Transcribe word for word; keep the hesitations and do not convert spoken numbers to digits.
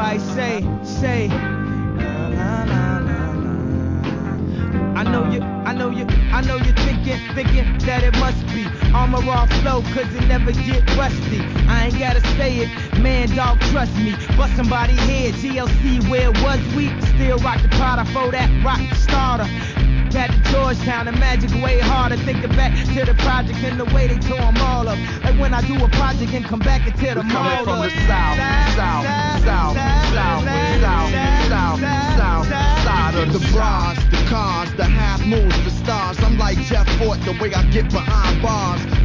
everybody say, say. Na, na, na, na, na. I know you, I know you, I know you're thinking, thinking that it must be Armor All flow, cause it never get rusty. I ain't gotta say it, man, dog, trust me. Bust somebody head, T L C, where was we? Still rock the Prada for that rock starter. At the Georgetown, the magic way harder. Thinking back to the project and the way they tore them all up. Like when I do a project and come back into the mall. Coming from the south, south, south, south, south, south, south, side of the bras, the cars, the half moons, the stars. I'm like Jeff Fort, the way I get behind bars.